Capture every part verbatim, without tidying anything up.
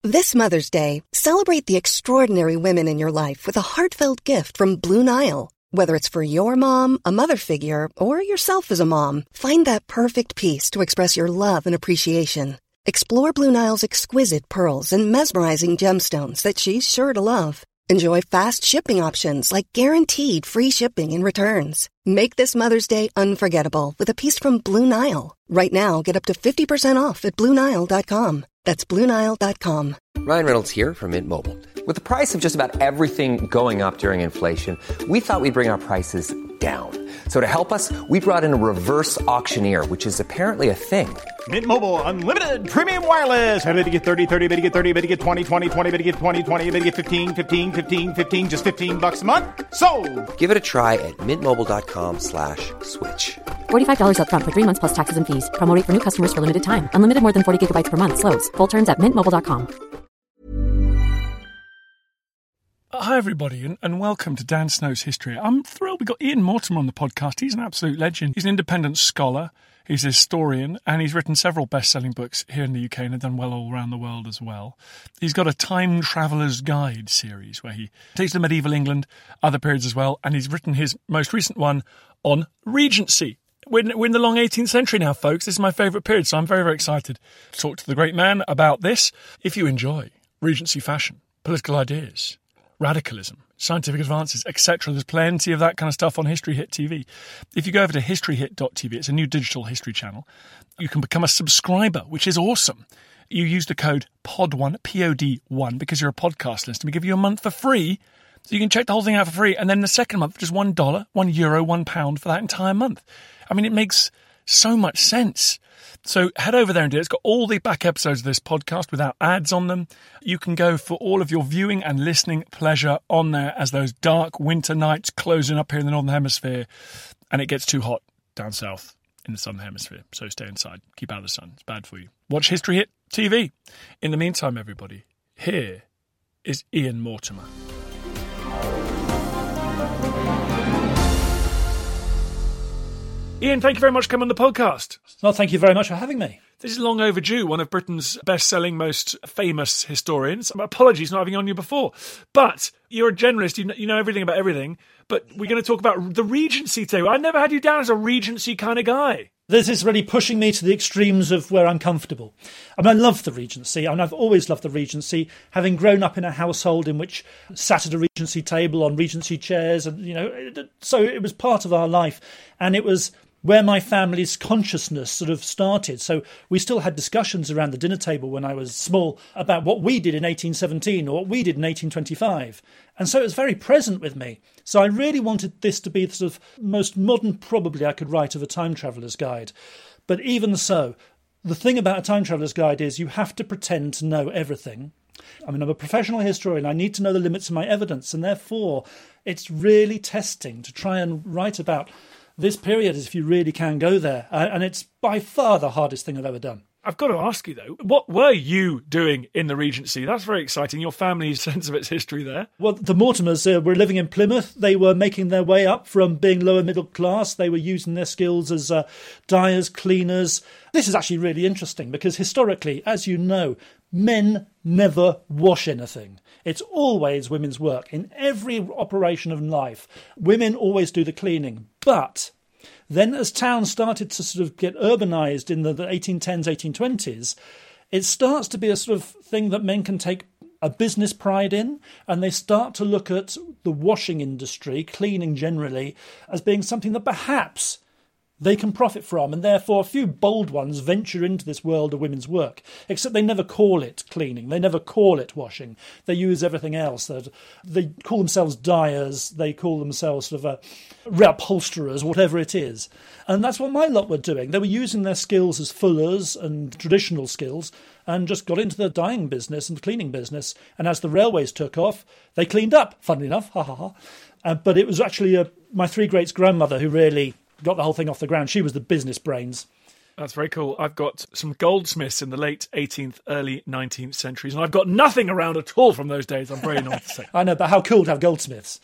This Mother's Day, celebrate the extraordinary women in your life with a heartfelt gift from Blue Nile. Whether it's for your mom, a mother figure, or yourself as a mom, find that perfect piece to express your love and appreciation. Explore Blue Nile's exquisite pearls and mesmerizing gemstones that she's sure to love. Enjoy fast shipping options like guaranteed free shipping and returns. Make this Mother's Day unforgettable with a piece from Blue Nile. Right now, get up to fifty percent off at Blue Nile dot com. That's Blue Nile dot com. Ryan Reynolds here from Mint Mobile. With the price of just about everything going up during inflation, we thought we'd bring our prices down. So to help us, we brought in a reverse auctioneer, which is apparently a thing. Mint Mobile Unlimited Premium Wireless. How to get thirty, thirty, bit to get thirty, bit to get twenty, twenty, twenty, bit to get twenty, twenty, bit to get fifteen, fifteen, fifteen, fifteen, just fifteen bucks a month? Sold! Give it a try at mintmobile.com slash switch. forty-five dollars up front for three months plus taxes and fees. Promo rate for new customers for limited time. Unlimited more than forty gigabytes per month. Slows full terms at mint mobile dot com. Hi everybody, and, and welcome to Dan Snow's History. I'm thrilled we've got Ian Mortimer on the podcast. He's an absolute legend. He's an independent scholar, he's a historian, and he's written several best-selling books here in the U K and have done well all around the world as well. He's got a Time Traveller's Guide series where he takes to medieval England, other periods as well, and he's written his most recent one on Regency. We're in, we're in the long eighteenth century now, folks. This is my favourite period, so I'm very, very excited to talk to the great man about this. If you enjoy Regency fashion, political ideas, radicalism, scientific advances, et cetera. There's plenty of that kind of stuff on History Hit T V. If you go over to history hit dot t v, it's a new digital history channel, you can become a subscriber, which is awesome. You use the code P O D one, P O D one, because you're a podcast listener. We give you a month for free, so you can check the whole thing out for free. And then the second month, just one dollar, one euro, one pound for that entire month. I mean, it makes so much sense. So head over there and do it. It's got all the back episodes of this podcast without ads on them. You can go for all of your viewing and listening pleasure on there as those dark winter nights closing up here in the Northern Hemisphere and it gets too hot down south in the Southern Hemisphere. So stay inside. Keep out of the sun. It's bad for you. Watch History Hit T V. In the meantime, everybody, here is Ian Mortimer. Ian, thank you very much for coming on the podcast. Well, thank you very much for having me. This is long overdue, one of Britain's best-selling, most famous historians. Apologies not having you on you before. But you're a generalist, you know, you know everything about everything. But we're going to talk about the Regency today. I never had you down as a Regency kind of guy. This is really pushing me to the extremes of where I'm comfortable. I mean, I love the Regency. I mean, I've always loved the Regency, having grown up in a household in which sat at a Regency table on Regency chairs. And, you know, so it was part of our life. And it was where my family's consciousness sort of started. So we still had discussions around the dinner table when I was small about what we did in eighteen seventeen or what we did in eighteen twenty-five. And so it was very present with me. So I really wanted this to be the sort of most modern probably I could write of a time traveller's guide. But even so, the thing about a time traveller's guide is you have to pretend to know everything. I mean, I'm a professional historian. I need to know the limits of my evidence. And therefore, it's really testing to try and write about this period as if you really can go there. Uh, and it's by far the hardest thing I've ever done. I've got to ask you, though, what were you doing in the Regency? That's very exciting. Your family's sense of its history there. Well, the Mortimers uh, were living in Plymouth. They were making their way up from being lower middle class. They were using their skills as uh, dyers, cleaners. This is actually really interesting because historically, as you know, men never wash anything. It's always women's work. In every operation of life, women always do the cleaning. But then as towns started to sort of get urbanised in the, the eighteen tens, eighteen twenties, it starts to be a sort of thing that men can take a business pride in, and they start to look at the washing industry, cleaning generally, as being something that perhaps they can profit from, and therefore a few bold ones venture into this world of women's work, except they never call it cleaning, they never call it washing, they use everything else. They call themselves dyers, they call themselves sort of a reupholsterers, whatever it is. And that's what my lot were doing. They were using their skills as fullers and traditional skills and just got into the dyeing business and the cleaning business. And as the railways took off, they cleaned up, funnily enough, ha ha ha. Uh, but it was actually uh, my three greats grandmother who really got the whole thing off the ground. She was the business brains. That's very cool. I've got some goldsmiths in the late eighteenth, early nineteenth centuries, and I've got nothing around at all from those days, I'm very annoyed to say. I know, but how cool to have goldsmiths.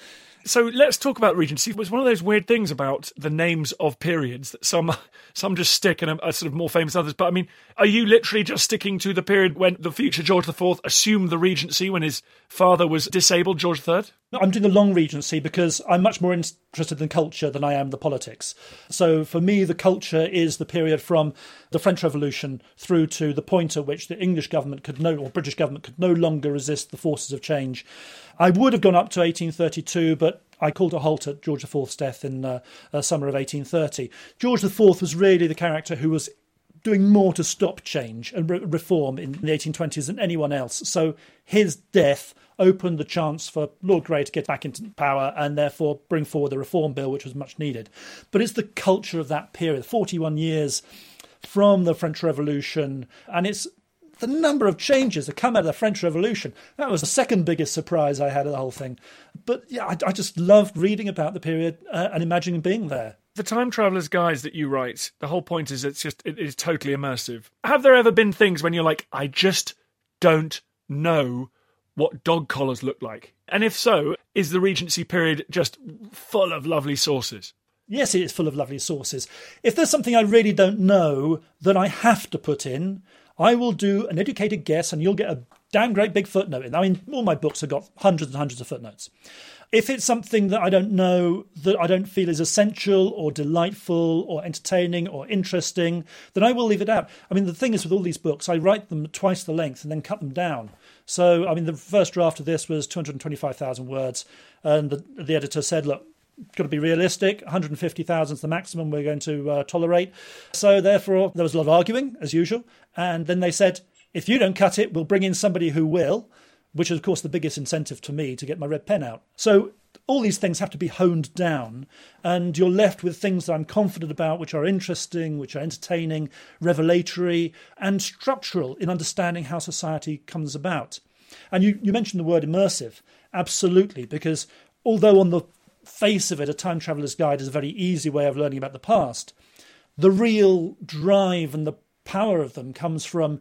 So let's talk about Regency. It was one of those weird things about the names of periods that some some just stick and are sort of more famous than others. But I mean, are you literally just sticking to the period when the future George the Fourth assumed the Regency when his father was disabled, George the Third? I'm doing the long Regency because I'm much more interested in culture than I am the politics. So for me, the culture is the period from the French Revolution through to the point at which the English government could no, or British government could no longer resist the forces of change. I would have gone up to eighteen thirty-two, but I called a halt at George the Fourth's death in uh, uh, summer of eighteen thirty. George the Fourth was really the character who was doing more to stop change and re- reform in the eighteen twenties than anyone else. So his death opened the chance for Lord Grey to get back into power and therefore bring forward the Reform Bill, which was much needed. But it's the culture of that period, forty-one years from the French Revolution, and it's the number of changes that come out of the French Revolution. That was the second biggest surprise I had of the whole thing. But yeah, I, I just loved reading about the period uh, and imagining being there. The Time Traveller's Guides that you write, the whole point is it's just, it is totally immersive. Have there ever been things when you're like, I just don't know what dog collars look like? And if so, is the Regency period just full of lovely sources? Yes, it is full of lovely sources. If there's something I really don't know that I have to put in, I will do an educated guess and you'll get a damn great big footnote in. I mean, all my books have got hundreds and hundreds of footnotes. If it's something that I don't know, that I don't feel is essential or delightful or entertaining or interesting, then I will leave it out. I mean, the thing is with all these books, I write them twice the length and then cut them down. So, I mean, the first draft of this was two hundred twenty-five thousand words. And the, the editor said, look, got to be realistic. one hundred fifty thousand is the maximum we're going to uh, tolerate. So therefore, there was a lot of arguing, as usual. And then they said, if you don't cut it, we'll bring in somebody who will, which is, of course, the biggest incentive to me to get my red pen out. So all these things have to be honed down, and you're left with things that I'm confident about, which are interesting, which are entertaining, revelatory, and structural in understanding how society comes about. And you, you mentioned the word immersive. Absolutely, because although on the face of it, A Time Traveller's Guide is a very easy way of learning about the past, the real drive and the power of them comes from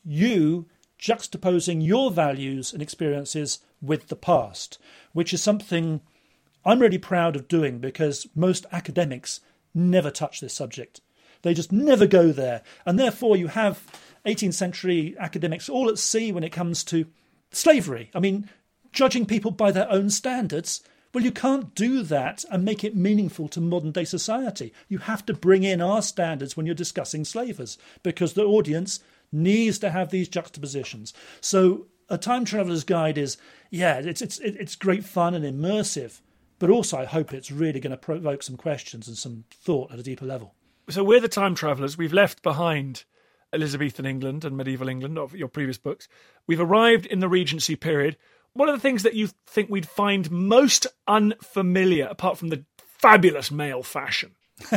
you juxtaposing your values and experiences with the past, which is something I'm really proud of doing because most academics never touch this subject. They just never go there. And therefore you have eighteenth century academics all at sea when it comes to slavery. I mean, judging people by their own standards. Well, you can't do that and make it meaningful to modern day society. You have to bring in our standards when you're discussing slavers because the audience needs to have these juxtapositions. So A Time Traveller's Guide is, yeah, it's it's it's great fun and immersive, but also I hope it's really going to provoke some questions and some thought at a deeper level. So we're the time travellers. We've left behind Elizabethan England and medieval England of your previous books. We've arrived in the Regency period. What are the things that you think we'd find most unfamiliar, apart from the fabulous male fashion?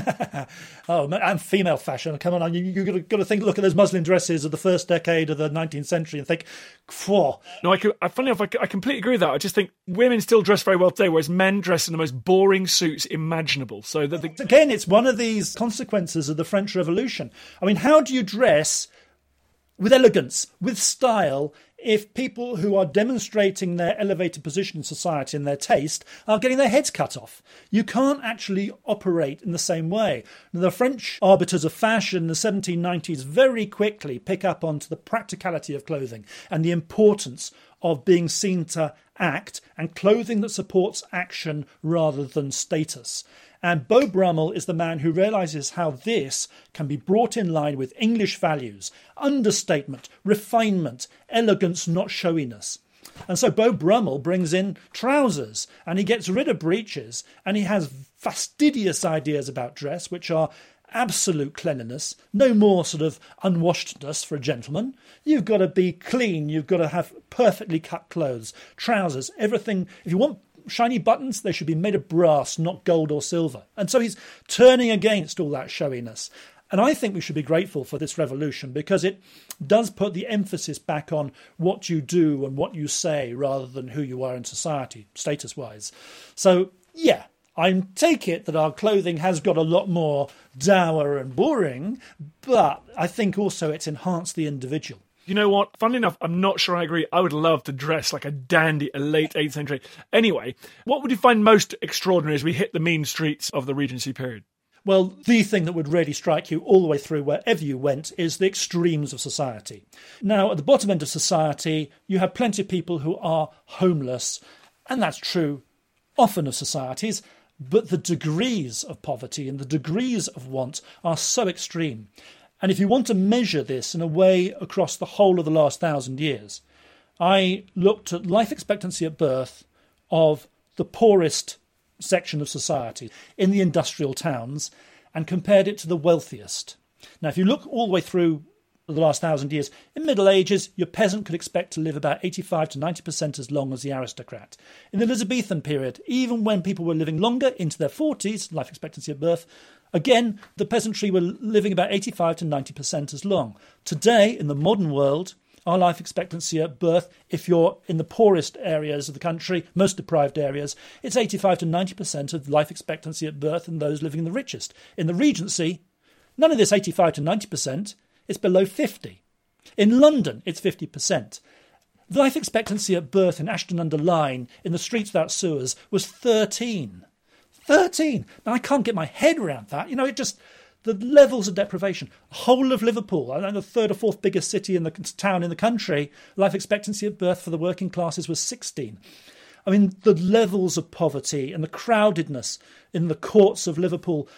Oh, and female fashion. Come on, you, you've got to think, look at those muslin dresses of the first decade of the nineteenth century and think, phew. No, I, could, I funny enough, I, I completely agree with that. I just think women still dress very well today, whereas men dress in the most boring suits imaginable. So that the... Again, it's one of these consequences of the French Revolution. I mean, how do you dress with elegance, with style, if people who are demonstrating their elevated position in society and their taste are getting their heads cut off? You can't actually operate in the same way. Now, the French arbiters of fashion in the seventeen nineties very quickly pick up onto the practicality of clothing and the importance of being seen to act and clothing that supports action rather than status. And Beau Brummel is the man who realises how this can be brought in line with English values, understatement, refinement, elegance, not showiness. And so Beau Brummel brings in trousers and he gets rid of breeches and he has fastidious ideas about dress, which are absolute cleanliness, no more sort of unwashedness for a gentleman. You've got to be clean, you've got to have perfectly cut clothes, trousers, everything. If you want shiny buttons, they should be made of brass, not gold or silver. And so he's turning against all that showiness. And I think we should be grateful for this revolution because it does put the emphasis back on what you do and what you say rather than who you are in society, status-wise. So, yeah, I take it that our clothing has got a lot more dour and boring, but I think also it's enhanced the individual. You know what? Funnily enough, I'm not sure I agree. I would love to dress like a dandy, a late eighth century. Anyway, what would you find most extraordinary as we hit the mean streets of the Regency period? Well, the thing that would really strike you all the way through wherever you went is the extremes of society. Now, at the bottom end of society, you have plenty of people who are homeless, and that's true often of societies, but the degrees of poverty and the degrees of want are so extreme. And if you want to measure this in a way across the whole of the last thousand years, I looked at life expectancy at birth of the poorest section of society in the industrial towns and compared it to the wealthiest. Now, if you look all the way through the last thousand years, in Middle Ages, your peasant could expect to live about eighty-five to ninety percent as long as the aristocrat. In the Elizabethan period, even when people were living longer, into their forties, life expectancy at birth, again, the peasantry were living about eighty-five to ninety percent as long. Today, in the modern world, our life expectancy at birth, if you're in the poorest areas of the country, most deprived areas, it's eighty-five to ninety percent of life expectancy at birth in those living in the richest. In the Regency, none of this eighty-five to ninety percent, it's below fifty. In London, it's fifty percent. Life expectancy at birth in Ashton-under-Lyne, in the streets without sewers, was thirteen. thirteen! Now, I can't get my head around that. You know, it just... The levels of deprivation. Whole of Liverpool, I know the third or fourth biggest city in the town in the country, life expectancy at birth for the working classes was sixteen. I mean, the levels of poverty and the crowdedness in the courts of Liverpool,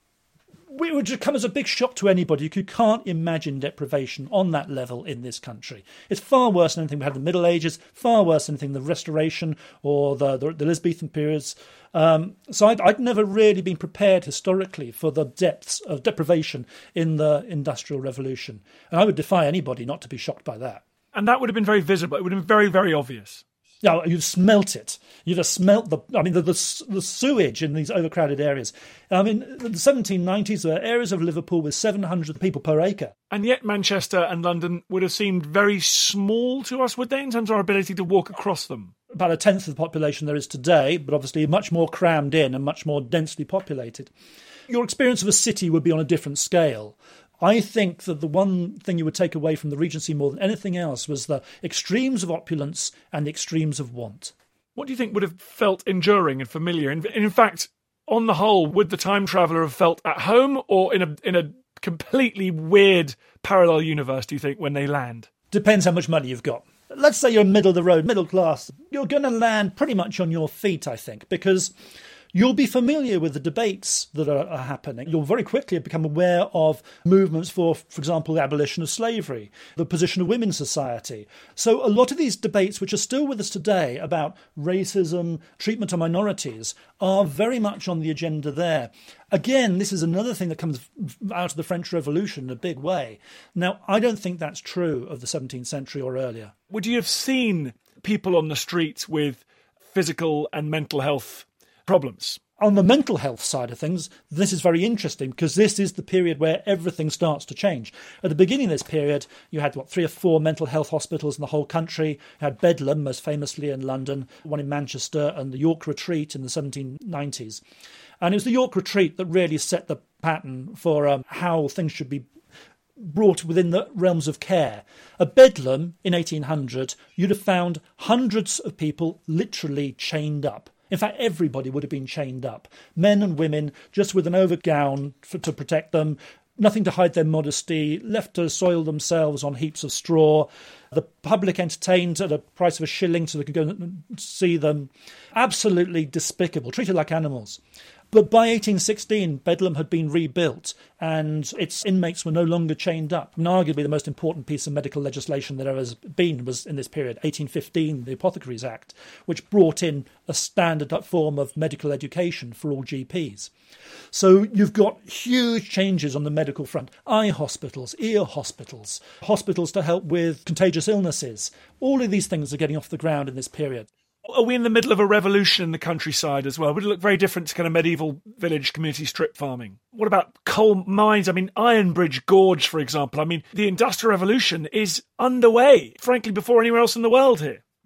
it would just come as a big shock to anybody who can't imagine deprivation on that level in this country. It's far worse than anything we had in the Middle Ages, far worse than anything in the Restoration or the, the, the Elizabethan periods. Um, so I'd, I'd never really been prepared historically for the depths of deprivation in the Industrial Revolution. And I would defy anybody not to be shocked by that. And that would have been very visible. It would have been very, very obvious. Yeah, you'd smelt it. You'd have smelt the, I mean, the, the, the sewage in these overcrowded areas. I mean, in the seventeen nineties, there were areas of Liverpool with seven hundred people per acre. And yet Manchester and London would have seemed very small to us, would they, in terms of our ability to walk across them? About a tenth of the population there is today, but obviously much more crammed in and much more densely populated. Your experience of a city would be on a different scale. I think that the one thing you would take away from the Regency more than anything else was the extremes of opulence and the extremes of want. What do you think would have felt enduring and familiar? In, in fact, on the whole, would the time traveller have felt at home or in a in a completely weird parallel universe, do you think, when they land? Depends how much money you've got. Let's say you're middle of the road, middle class. You're going to land pretty much on your feet, I think, because you'll be familiar with the debates that are, are happening. You'll very quickly become aware of movements for, for example, the abolition of slavery, the position of women in society. So a lot of these debates, which are still with us today about racism, treatment of minorities, are very much on the agenda there. Again, this is another thing that comes out of the French Revolution in a big way. Now, I don't think that's true of the seventeenth century or earlier. Would you have seen people on the streets with physical and mental health problems? On the mental health side of things, this is very interesting because this is the period where everything starts to change. At the beginning of this period, you had, what, three or four mental health hospitals in the whole country. You had Bedlam, most famously in London, one in Manchester, and the York Retreat in the seventeen nineties. And it was the York Retreat that really set the pattern for um, how things should be brought within the realms of care. At Bedlam in eighteen hundred, you'd have found hundreds of people literally chained up. In fact, everybody would have been chained up. Men and women, just with an overgown for, to protect them, nothing to hide their modesty, left to soil themselves on heaps of straw. The public entertained at a price of a shilling so they could go and see them. Absolutely despicable, treated like animals. But by eighteen sixteen, Bedlam had been rebuilt and its inmates were no longer chained up. And arguably the most important piece of medical legislation that there has been was in this period, eighteen fifteen, the Apothecaries Act, which brought in a standard form of medical education for all G Ps. So you've got huge changes on the medical front. Eye hospitals, ear hospitals, hospitals to help with contagious illnesses. All of these things are getting off the ground in this period. Are we in the middle of a revolution in the countryside as well? Would it look very different to kind of medieval village community strip farming? What about coal mines? I mean, Ironbridge Gorge, for example. I mean, the Industrial Revolution is underway, frankly, before anywhere else in the world here.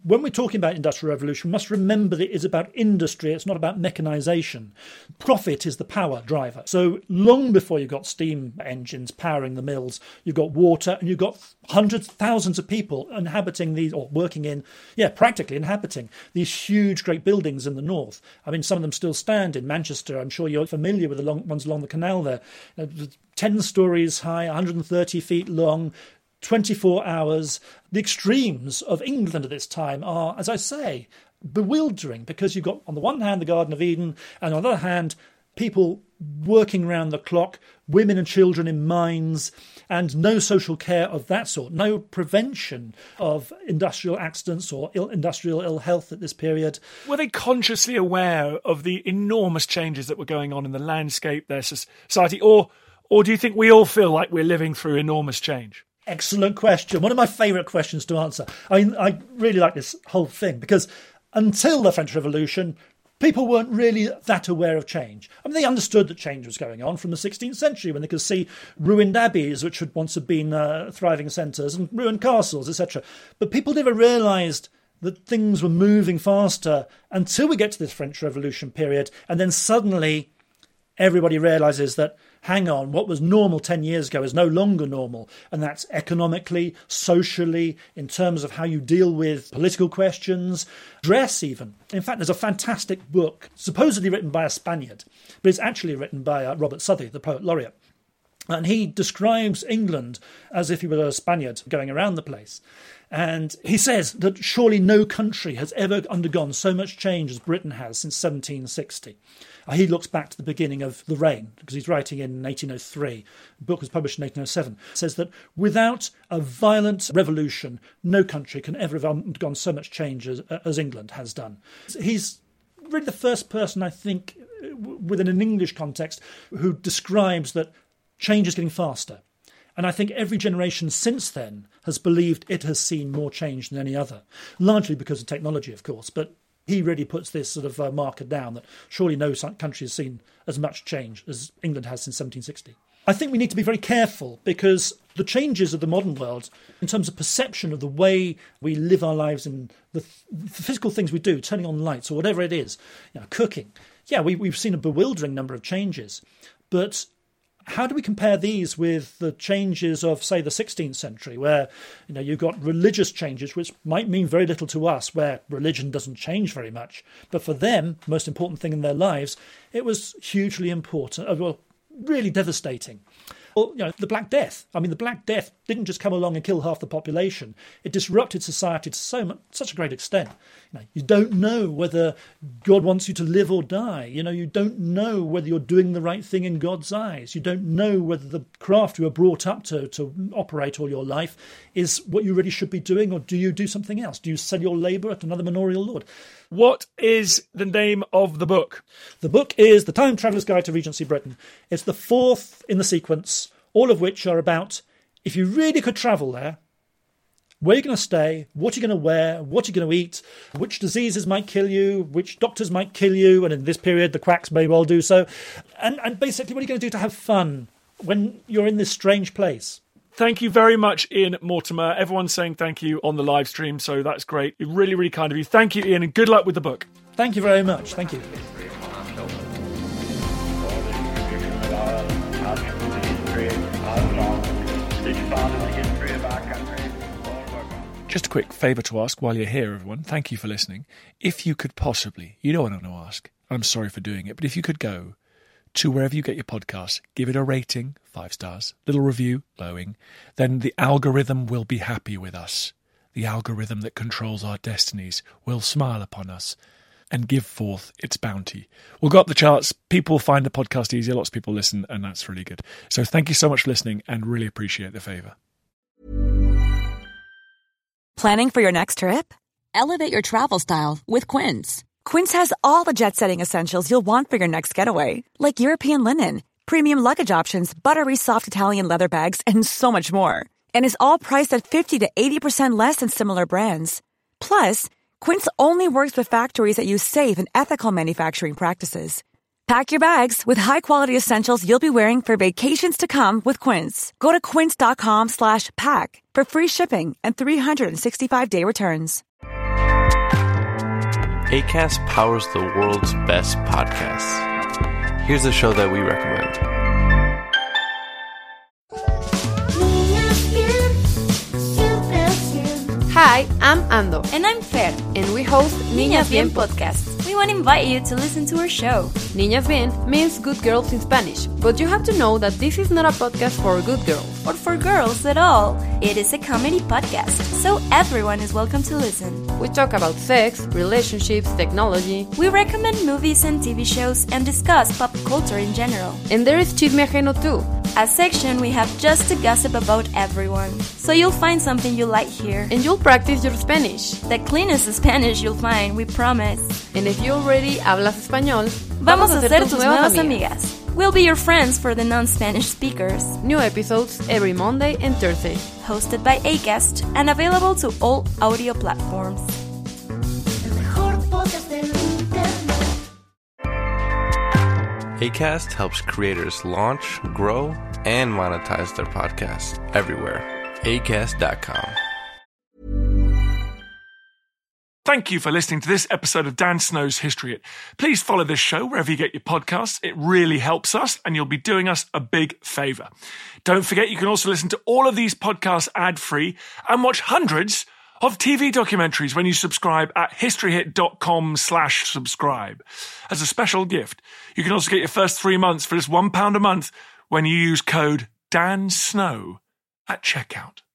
when we're talking about Industrial Revolution, we must remember that it is about industry, it's not about mechanisation. Profit is the power driver. So long before you've got steam engines powering the mills, you've got water and you've got hundreds, thousands of people inhabiting these, or working in, yeah, practically inhabiting these huge, great buildings in the north. I mean, some of them still stand in Manchester. I'm sure you're familiar with the long ones along the canal there. Uh, ten stories high, one hundred thirty feet long, twenty-four hours. The extremes of England at this time are, as I say, bewildering, because you've got, on the one hand, the Garden of Eden, and on the other hand, people working round the clock, women and children in mines, and no social care of that sort, no prevention of industrial accidents or Ill, industrial ill health at this period. Were they consciously aware of the enormous changes that were going on in the landscape, their society, or, or do you think we all feel like we're living through enormous change? Excellent question. One of my favourite questions to answer. I mean, I really like this whole thing, because until the French Revolution, people weren't really that aware of change. I mean, they understood that change was going on from the sixteenth century, when they could see ruined abbeys, which had once have been uh, thriving centres, and ruined castles, et cetera. But people never realised that things were moving faster until we get to this French Revolution period, and then suddenly everybody realises that, hang on, what was normal ten years ago is no longer normal. And that's economically, socially, in terms of how you deal with political questions, dress even. In fact, there's a fantastic book, supposedly written by a Spaniard, but it's actually written by uh, Robert Southey, the poet laureate. And he describes England as if he were a Spaniard going around the place. And he says that surely no country has ever undergone so much change as Britain has since seventeen sixty. He looks back to the beginning of the reign, because he's writing in eighteen oh three. The book was published in eighteen oh seven. It says that without a violent revolution, no country can ever have undergone so much change as, as England has done. He's really the first person, I think, within an English context, who describes that change is getting faster. And I think every generation since then has believed it has seen more change than any other, largely because of technology, of course. But he really puts this sort of uh, marker down that surely no country has seen as much change as England has since seventeen sixty. I think we need to be very careful, because the changes of the modern world, in terms of perception of the way we live our lives and the, th- the physical things we do, turning on lights or whatever it is, you know, cooking, yeah, we, we've seen a bewildering number of changes. But how do we compare these with the changes of, say, the sixteenth century, where, you know, you've got religious changes, which might mean very little to us, where religion doesn't change very much. But for them, the most important thing in their lives, it was hugely important, well, really devastating. Well, you know, the Black Death. I mean, the Black Death didn't just come along and kill half the population. It disrupted society to so much, such a great extent. You know, you don't know whether God wants you to live or die. You know, you don't know whether you're doing the right thing in God's eyes. You don't know whether the craft you were brought up to, to operate all your life is what you really should be doing, or do you do something else? Do you sell your labour at another manorial lord? What is the name of the book? The book is The Time Traveller's Guide to Regency Britain. It's the fourth in the sequence, all of which are about, if you really could travel there, where you're going to stay, what you're going to wear, what you're going to eat, which diseases might kill you, which doctors might kill you, and in this period the quacks may well do so, and, and basically what are you going to do to have fun when you're in this strange place. Thank you very much, Ian Mortimer. Everyone's saying thank you on the live stream, so that's great. Really, really kind of you. Thank you, Ian, and good luck with the book. Thank you very much. Thank you. Just a quick favour to ask while you're here, everyone. Thank you for listening. If you could possibly, you know what I'm going to ask, I'm sorry for doing it, but if you could go to wherever you get your podcasts, give it a rating, five stars, little review, glowing, then the algorithm will be happy with us. The algorithm that controls our destinies will smile upon us and give forth its bounty. We'll go up the charts, people find the podcast easier, lots of people listen, and that's really good. So thank you so much for listening, and really appreciate the favour. Planning for your next trip? Elevate your travel style with Quince. Quince has all the jet-setting essentials you'll want for your next getaway, like European linen, premium luggage options, buttery soft Italian leather bags, and so much more. And is all priced at fifty to eighty percent less than similar brands. Plus, Quince only works with factories that use safe and ethical manufacturing practices. Pack your bags with high-quality essentials you'll be wearing for vacations to come with Quince. Go to quince.com slash pack for free shipping and three sixty-five day returns. Acast powers the world's best podcasts. Here's a show that we recommend. Hi, I'm Ando. And I'm Fer. And we host Niñas Bien Podcast. We want to invite you to listen to our show. Niñas Bien means good girls in Spanish, but you have to know that this is not a podcast for good girls. Or for girls at all. It is a comedy podcast, so everyone is welcome to listen. We talk about sex, relationships, technology. We recommend movies and T V shows and discuss pop culture in general. And there is Chisme Ajeno too. A section we have just to gossip about everyone. So you'll find something you like here. And you'll practice your Spanish. The cleanest Spanish you'll find, we promise. And if you already hablas español, vamos a ser tus nuevas amigas. We'll be your friends for the non-Spanish speakers. New episodes every Monday and Thursday. Hosted by Acast and available to all audio platforms. Acast helps creators launch, grow, and monetize their podcasts everywhere. Acast dot com. Thank you for listening to this episode of Dan Snow's History Hit. Please follow this show wherever you get your podcasts. It really helps us, and you'll be doing us a big favour. Don't forget, you can also listen to all of these podcasts ad-free and watch hundreds of T V documentaries when you subscribe at historyhit.com slash subscribe. As a special gift, you can also get your first three months for just one pound a month when you use code DANSNOW at checkout.